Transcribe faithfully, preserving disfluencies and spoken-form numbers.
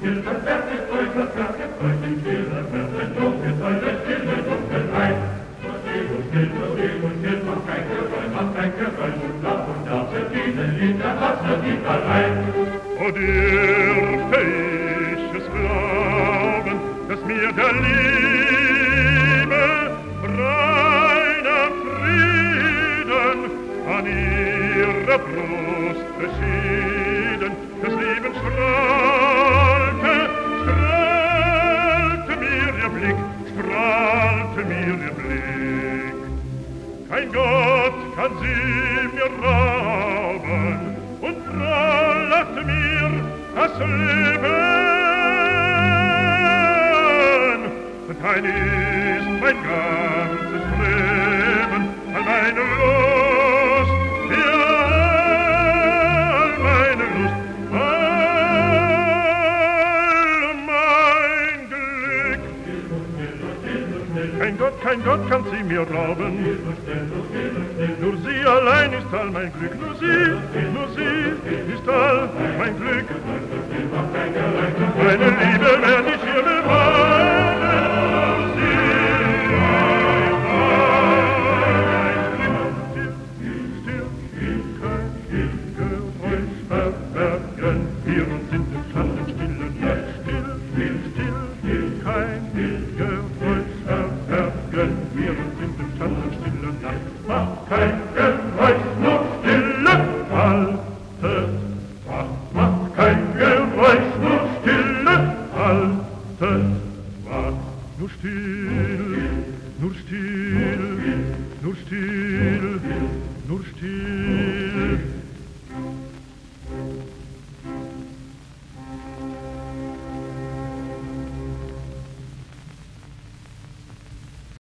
still, das Herz ist ruhig, das Herz ist ruhig, im Stille wird es dunkel, soll es stille Dunkelheit. So still, so still, so still, so still, mach kein Geräusch, mach kein Geräusch, und lauf und darfst diesen Lied, der Wasser geht allein. O dürfte ich es glauben, dass mir der Liebe reiner Frieden an ihrer Brust beschieden, des Lebens strahlte, strahlte mir ihr Blick, strahlte mir ihr Blick. Kein Gott kann sie mir rauben und frohlacht mir das Leben. Dein ist mein ganzes Leben, all meine Lust, ja, all meine Lust, all mein Glück. Kein Gott, kein Gott kann sie mir rauben, nur sie allein ist all mein Glück, nur sie, nur sie ist all mein Glück. Meine Liebe werd ich ihr bewahren, sie ist all mein Glück. Still, still, kein Geräusch verbergen wir uns in der schattenstille Nacht. Still, still, still, kein Geräusch verbergen wir uns in der schattenstille Nacht. Mach kein Geräusch, nur Stille, haltet Wacht. Mach kein Geräusch, nur Stille, haltet Wacht. Nur still, nur still, nur still, nur still.